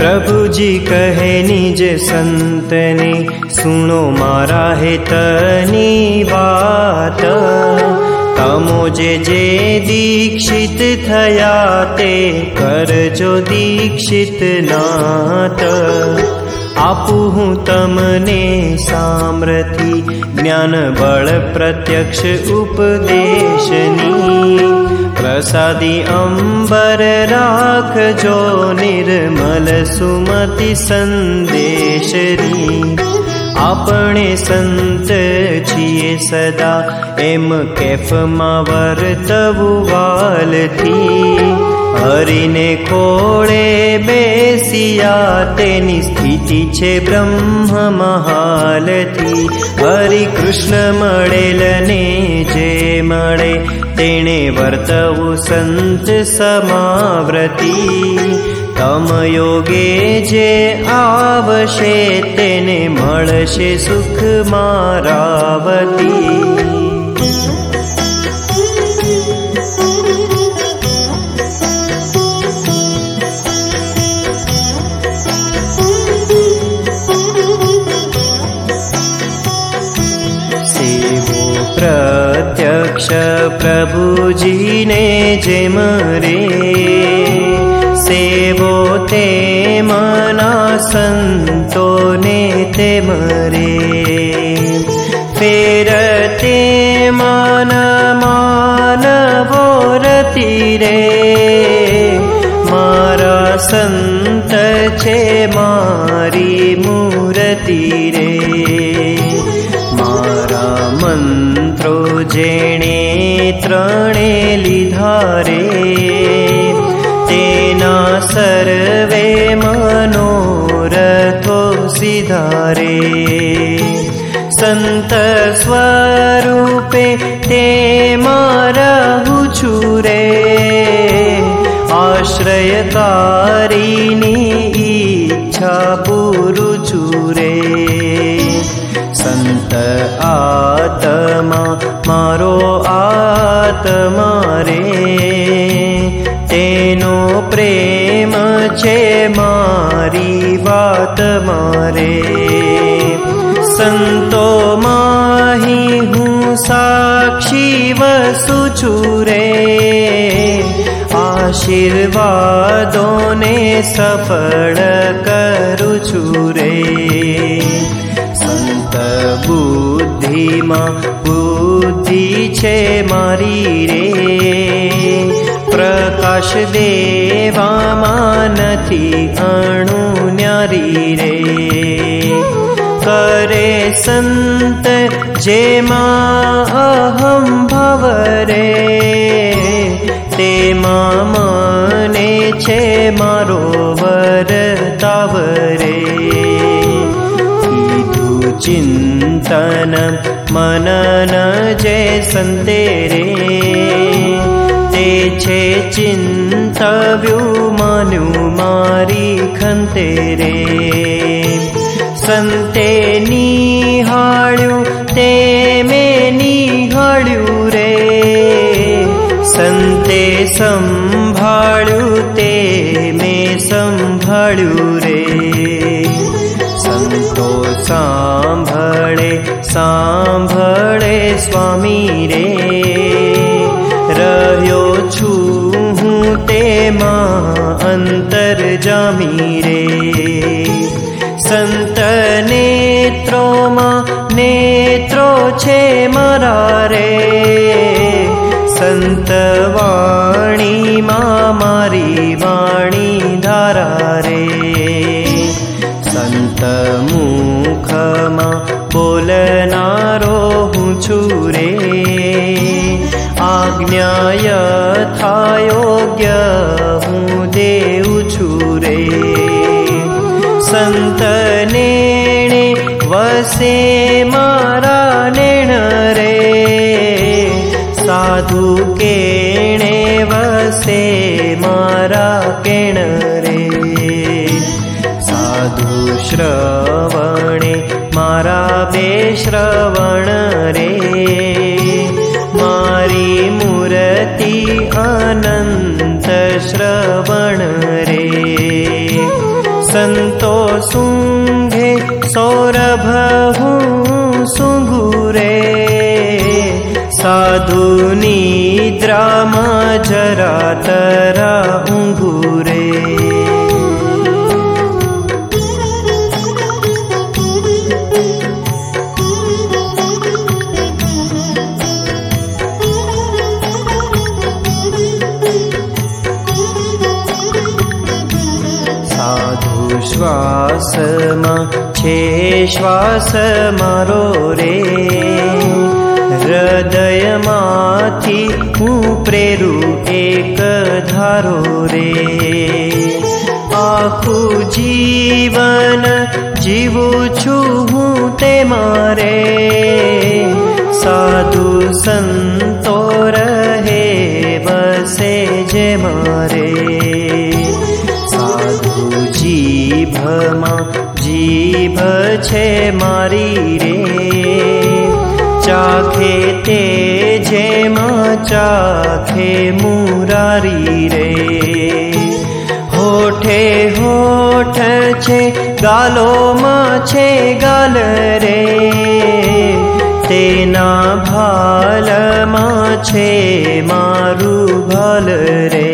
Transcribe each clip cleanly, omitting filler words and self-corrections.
प्रभु जी कहे निज संतने, सुनो मारा हेतनी बात। तमो जे दीक्षित थया ते करजो दीक्षित नात। आपू हूँ तमने सामर्थी, ज्ञान बल प्रत्यक्ष उपदेशनी। प्रसादी अंबर राखजो, निर्मल सुमति संदेशरी। આપણે સંત છીએ સદા, એમ કેફમાં વર્તવું વાલથી। હરિને ખોળે બેસિયા, તેની સ્થિતિ છે બ્રહ્મ મહાલથી। હરિ કૃષ્ણ મળેલ ને જે મળે, તેણે વર્તવું સંત સમાવ્રતી। તમ યોગે જે આવશે, તેને મળશે સુખ મારાવતી। સેવો પ્રત્યક્ષ પ્રભુજી ને જેમ રે, સેવો તે મના સંતો ને તે મરે। ફેર તે મન માનવો રતિ રે, મારા સંત છે મારી મૂર્તિ રે। મારા મંત્રો જેણે ત્રણે લીધા રે, तेना सर्वे मनोरथो सिधारे। संत स्वरूपे ते मारहु छुरे, आश्रयकारिणी इच्छा पुरु छुरे। संत आत्मा मारो आत्मा रे, तेनो प्रेम छे मारी बात मारे। संतो माही हूँ साक्षी वसु छुरे, आशीर्वादों ने सफल करु छुरे। संत बुद्धि मां बुद्धि छे मारी रे, प्रकाश देवामां नथी अणु न्यारी रे। करे संत जेमां अहं भव रे, तेमां मने छे मारो वर्ताव रे। कीधु चिंतन मनन जे संते रे, ते छे चिंतव्यु मान्यु मारी खंते रे। संते निहाळ्यु ते में निहाळ्यु रे, संते संभाळ्यु ते में संभाळ्यु रे। संतो सांभळे सांभळे स्वामी रे, रह्यो छू हूँ तेमां अंतरजामी रे। संत नेत्रोमां नेत्रो छे मारा रे, संत वाणी मारी वाणी धारा रे। संत मुखमा बोलनारो हूँ छू रे, आज्ञा यथा योग्य हूँ देऊ छू रे। संत नेणे वसे मारा नेण रे, साधु केणे वसे मारा केण रे। साधु श्रवणे मारा बेश्रवण रे, मारी मूर्ति अनंत श्रवण रे। संतो सुंघे सौरभ हूँ सुंघुरे साधु निद्रा में जरा तरा ऊंघुरे श्वास छे श्वास मारो रे हृदय माथी हूँ प्रेरू एक धारो रे आखू जीवन जीवू छू हूँ ते मारे साधु संतो रहे बसे जे मारे जीभमा जीभ छे मारी रे चाखे ते जेमा चाखे मुरारी रे होठे होठ छे गालो मां छे गाल रे तेना भाल मां छे मारू भाल रे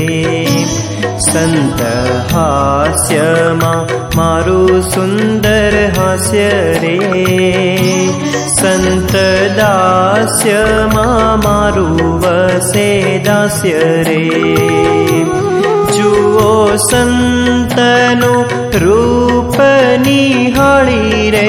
संत हास्य मारू सुंदर हास्य रे संत दास्य मारू वसे दास्य रे जुओ संतनु रूप निहाळी रे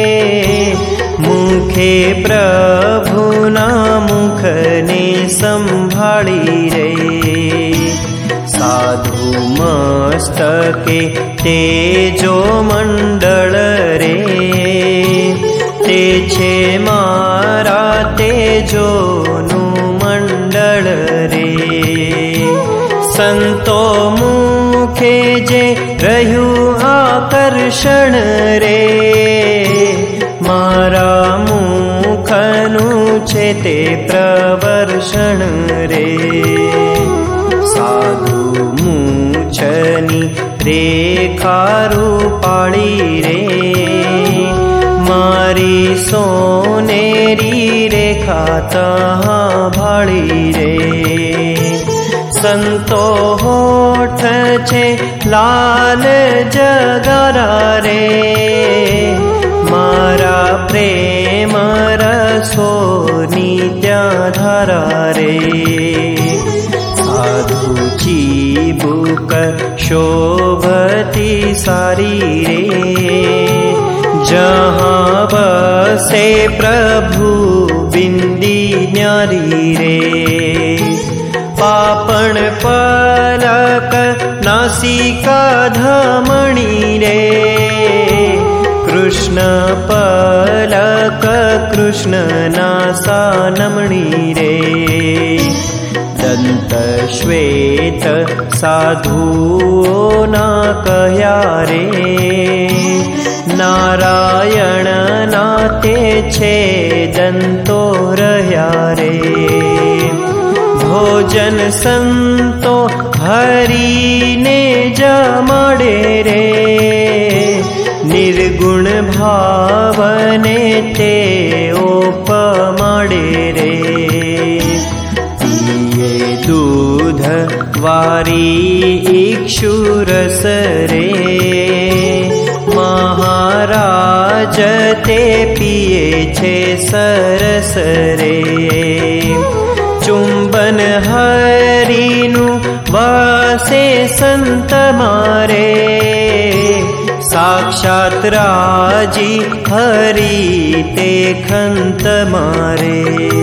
मुखे प्रभुना मुखने संभाळी रे साधु मस्तके तेजो मंडल रे ते छे मारा तेजोनु मंडल रे संतो मुखे जे रह्यु आकर्षण रे मारा मुखनु छे ते प्रवर्षण रे साधु मूछनी रेखारू पाड़ी रे मारी सोनेरी रेखा तहाँ भाड़ी रे संतो होठ छे लाल जगारा रे मारा प्रेम रसो नित्या धारा रे साधु जीबुक शोभती सारी रे जहाँ बसे प्रभु बिंदी न्यारी रे पापण पलक नासिका धमणी रे कृष्ण पलक कृष्ण नासा नमणी रे दंत श्वेत साधुओ ना कहया रे नारायण नाते छे दंतो रहया रे भोजन संतो हरि ने जमाड़े रे निर्गुण भावने ते उपमाड़े रे दूध वारी इक्षुरस रे महाराज ते पिए छे सरस रे चुंबन हरिनु वासे संत मारे साक्षात राजी हरि ते खंत मारे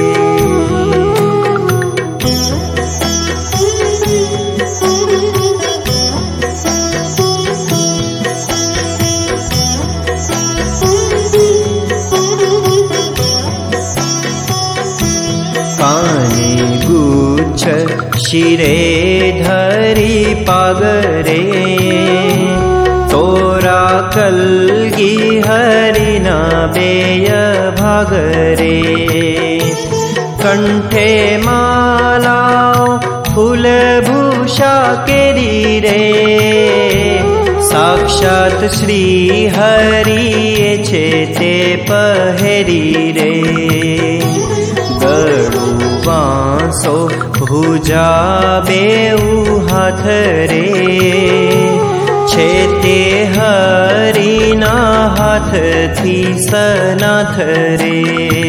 शिरे धरी पागरे तोरा कलगी हरिना बेय भागरे कंठे माला फूल भूषा केरी रे साक्षात श्री हरिए छे ते पहेरी रे। गळु वांसो भुजा बेउ हाथ रे, छे ते हरिना हाथ थी सनाथ रे।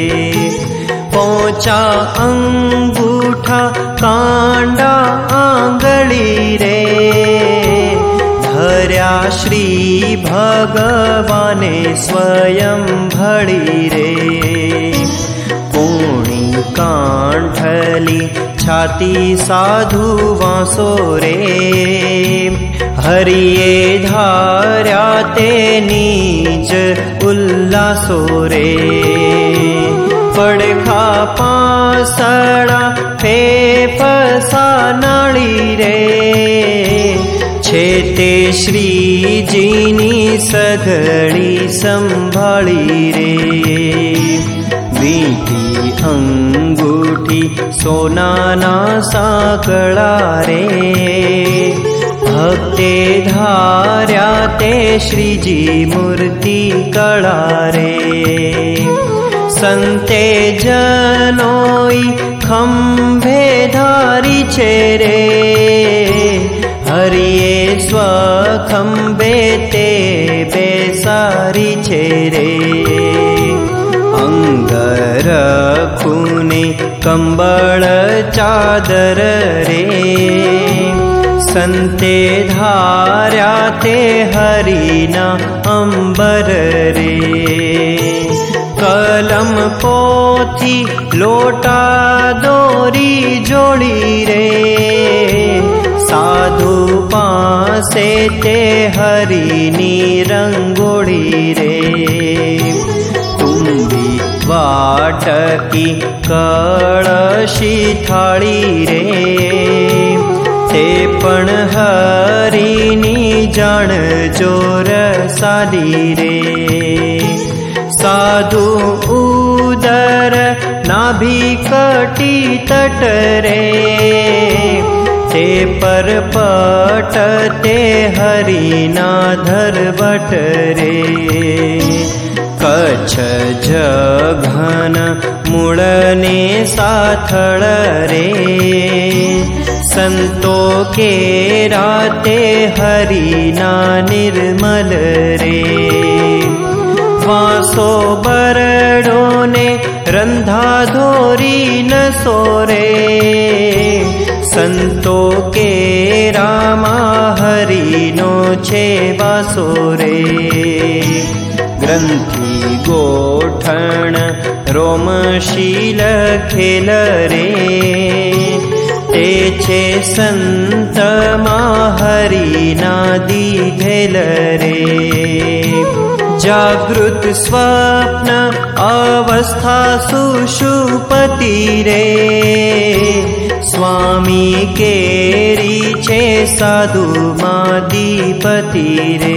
पोचा अंगूठा कांडा आंगली रे, धर्या श्री भगवाने स्वयं भળી रे। पूणी कांठली छाती साधु वांसो रे, हरिये धार्या ते नीज उल्लासो रे। पड़खा पासड़ा फेफसा नाड़ी रे, छे ते श्रीजीनी सघड़ी संभाળી रे। वीटी अंगूठी सोनाना साकळा रे, भक्ते धार्या ते श्रीजी मूर्ति कळा रे। संते जनोई खंभे धारी छे रे, हरिये स्वखंभे ते बेसारी छे रे। अंगर खूने कंबळ चादर रे, संते धार्या ते हरिना अंबर रे। कलम पोथी लोटा दोरी जोड़ी रे, साधु पासे ते हरिनी रंगोड़ी रे। तुम्बी वाटकी कळशी थाळी रे, ते पण हरिनी जाण जोर सादी रे। साधु उदर नाभि कटी तट रे, ते पर पट ते हरिना धरवट रे। कच्छ जघन मूळने साथळ रे, संतो केरा ते हरिना निर्मल रे। वासो बरडो ने रंधा धोरी न सोरे, संतो के रामा हरिनो छे वासो रे। ग्रंथि गोठण रोमशील खेल रे, ते छे संत मा हरिना दीधेल रे। जागृत स्वप्न अवस्था सुषुपति रे, स्वामी केरी छे साधु मादीपति रे।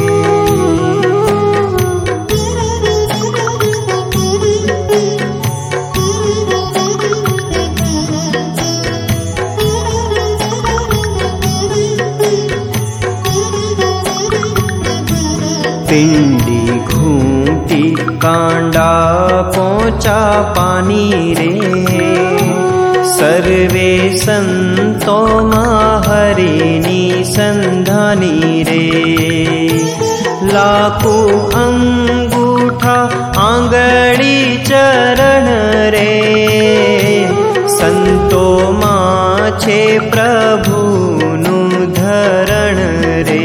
पिंडी घूंटी कांडा पोचा पानी रे, सर्वे संतो हरिनी संधानी रे। लाखू अंगूठा आंगड़ी चरण रे, संतो छे प्रभुनु धरण रे।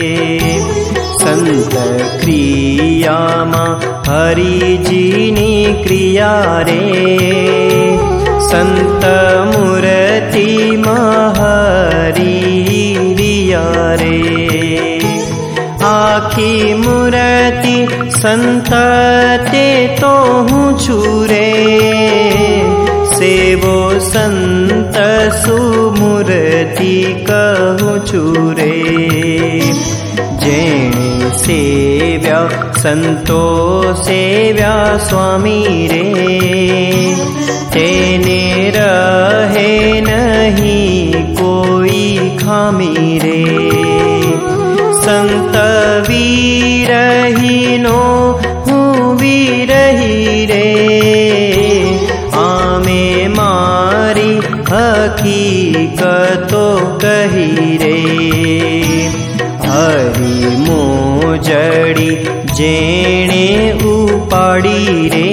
संत क्रिया मा हरिजीनी क्रिया रे, संत मूर्ति मा हरिया रे। आखी मूर्ति संत ते तो हूँ छूरे, सेवो संत सुमूर्ति कहूँ छूरे। जेणे सेव्या संतो सेव्या स्वामी रे, तेने रहे नहीं कोई खामी रे। संत विरहीनो हूँ विरही रे, आमे मारी हकीकतो कही रे। हरी मोजड़ी जेणे उपाड़ी रे,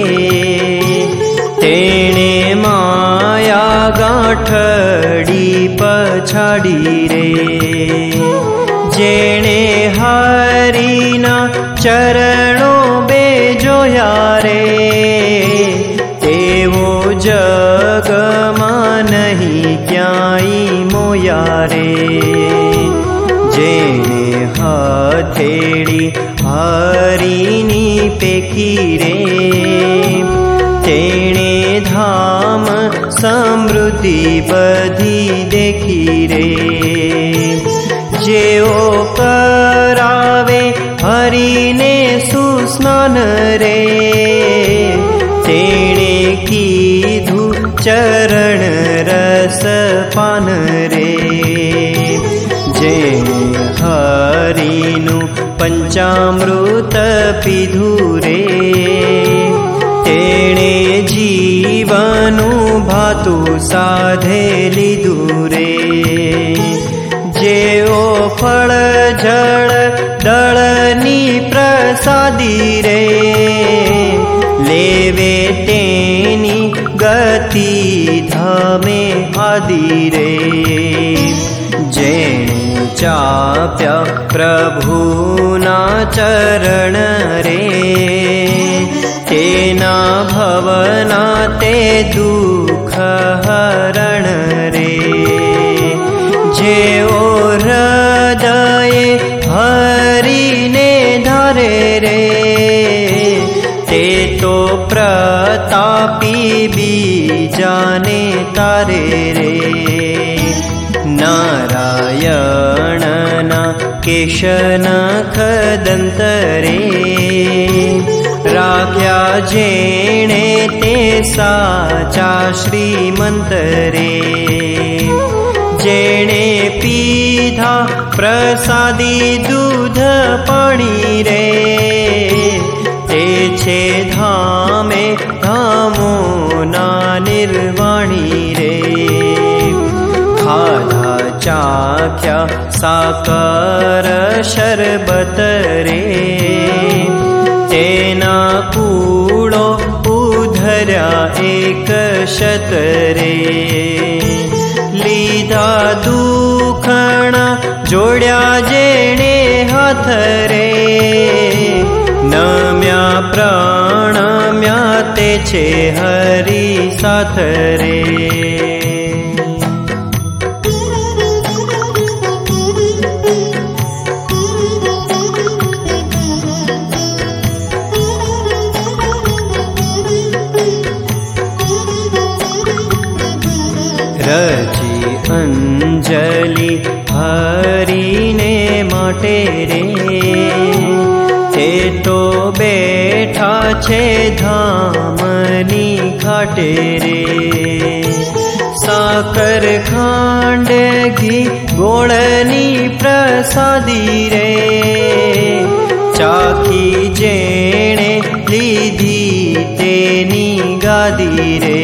तेणे माया गांठड़ी पछाड़ी रे। जेणे हरीना चरणों बेजोया रे, तेवो जगमा नहीं क्याई मोया रे। जेणे हथेड़ी हरीनी पेखी रे, तेणे धाम समृद्धि बधी देखी रे। जेओ करावे हरीने सुस्नान रे, तेणे कीधु चरण रस पान रे। जेणे हरीनु पंचामृत पीधु रे, तेणे जीवनु भातु साधे लीधु रे। जेओ फल जल दळनी प्रसादी रे, लेवे तेनी गति धामे आदि रे। जेणे चाप्या प्रभुना चरण रे, तेना भवना ते दुख हरण रे। जेओ हृदये हरिने धारे रे, ते तो प्रतापी बीजाने तारे रे। नारायणना केशनख दंतरे, राख्या जेणे ते साचा श्रीमंत रे। जेणे पीधा प्रसादी दूध पाणी रे, ते छे धामे धामोना निर्वाणी रे। खाधा चाख्या साकर शरबत रे, तेना कूड़ो उधर्या एक शत रे। लीधा दुखणा जोड्या जेणे हाथ रे, नम्या प्रणम्या ते छे हरि साथ रे। रची अंजलि हरीने माटे रे, ते तो बैठा छे धामनी घाटे रे। साकर खांड घी गोळनी प्रसादी रे, चाखी जेणे लीधी तेनी गादी रे।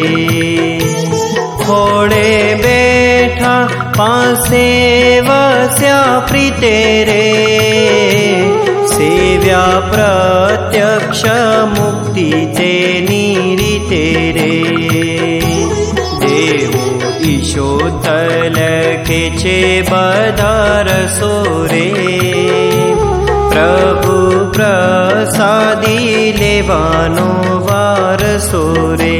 खोड़े बैठा पासे वस्या प्रीते रे, सेव्या प्रत्यक्ष मुक्ति तेनी रीते रे। देवो ईशो तलखे छे बधार सोरे, प्रभु प्रसादी लेवानो वारसो रे।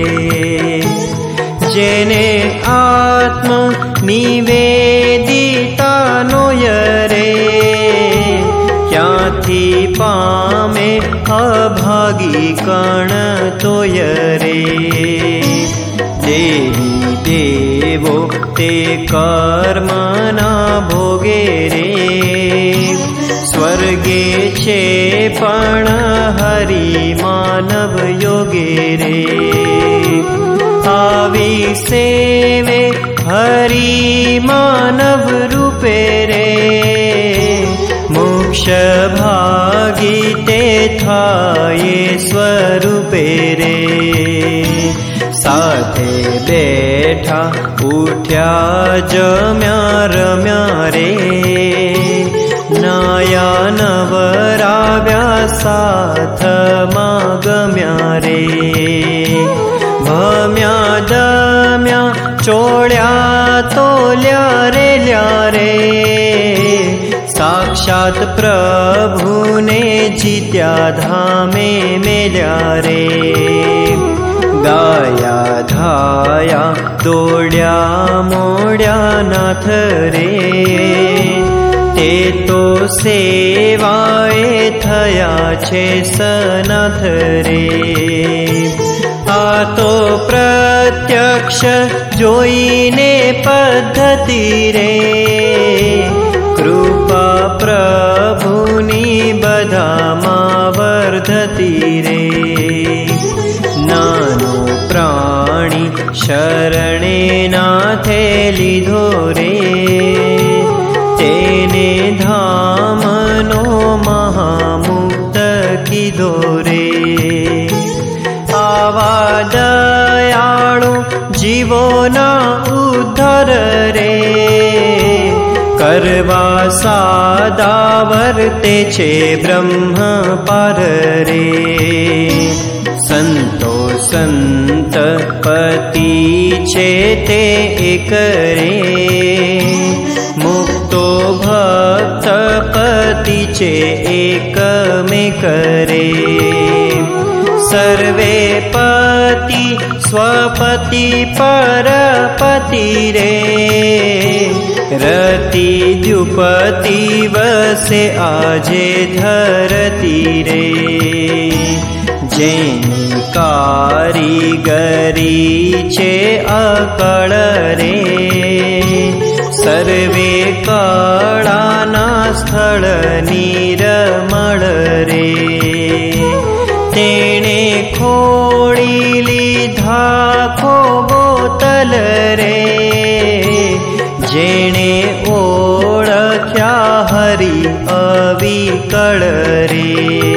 जेने आत्म निवेदिता नोयरे, क्यांथी पामे अभागी कण तोयरे। देवी देवो ते कर्मना भोगे रे, स्वर्गे छे पण हरि मानव योगे रे। आवी सेवे हरि मानव रूपे रे, मोक्ष મોક્ષ ભાગી તે થાય સ્વરૂપે રે. સાથે બેઠા ઉઠ્યા જમ્યા રમ્યા રે. નાયા નવરાવ્યા સાથમાં ગમ્યા રે. ભમ્યા દમ્યા ચોળ્યા તોલ્યા રે લ્યા રે. સાક્ષાત પ્રભુને જીત્યા ધામે મેલ્યા રે. ગાયા ધાયા દોડ્યા મોડ્યા નાથ રે. તે તો સેવાએ થયા છે સનાથ રે. આ તો પ્રત્યક્ષ જોઈને પદ્ધતિ રે. કૃપા પ્રભુની બધામાં વર્ધતી રે. નાનો પ્રાણી શરણે નાથે લીધો રે. તેને ધામનો મહામુક્ત કીધો રે. આવા દયાળુ જીવોના ઉદ્ધાર રે. કરવા સાદા વર્તે છે બ્રહ્મ પાર રે. સંતો સંત પતિ છે તે એક રે. મુક્તો ભક્ત પતિ છે એક મેક રે. સર્વે પતિ સ્વપતિ પરપતિ રે. રતિ દ્યુપતિ વસે આજે ધરતી રે. જેની કારીગરી છે અકળ રે. સર્વે કળાના સ્થળ નિરમળ રે. તેણે ખોળી લીધા ખોબોતલ રે. જેણે ઓળખ્યા હરી અવિકળ રે.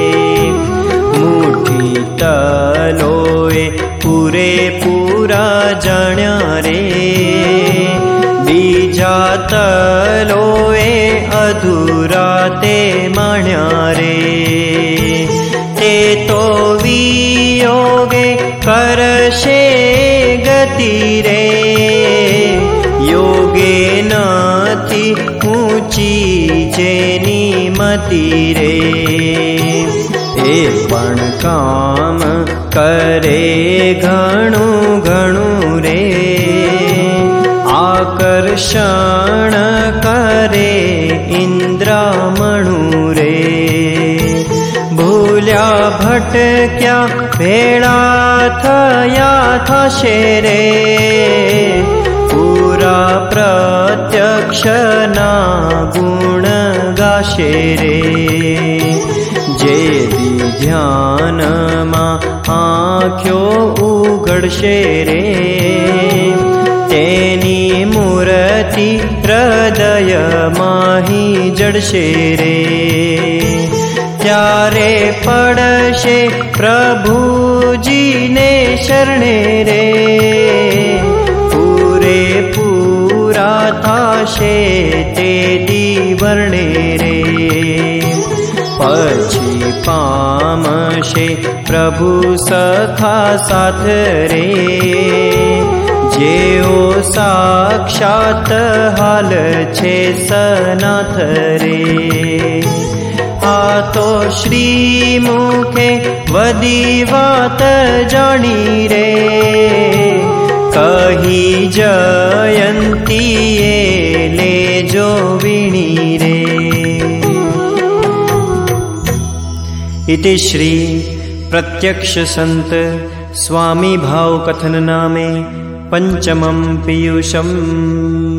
મુઠ્ઠી તલોએ પૂરેપૂરા જાણ્યા રે. બીજા તલોએ અધૂરા તે માણ્યા રે. તે તો વિયોગે કરશે ગતિ રે. યોગે નથી ઊંચી જેની મતિ રે. એ પણ કામ કરે ઘણું ઘણું રે. આકર્ષણ કરે ઇન્દ્રામણું રે. ભૂલ્યા ભટક્યા ભેળા થયા થશે રે. પૂરા પ્રત્યક્ષના ગુણ ગાશે રે. જે ધ્યાનમાં આંખ્યો ઉઘડશે રે. તેની મૂર્તિ હૃદયમાં જડશે રે. ત્યારે પડશે પ્રભુજીને શરણે રે. પૂરેપૂરા થાશે તે દીવર્ણે રે. પછી પામશે પ્રભુ સખા સાથ રે. જેઓ સાક્ષાત હાલ છે સનાથ રે. આ તો શ્રી મુખે વદી વાત જાણી રે. કહી જયંતીએ લેજો વીણી રે. इति श्री प्रत्यक्ष संत स्वामी भाव कथन नामे पंचमं पीयूषम्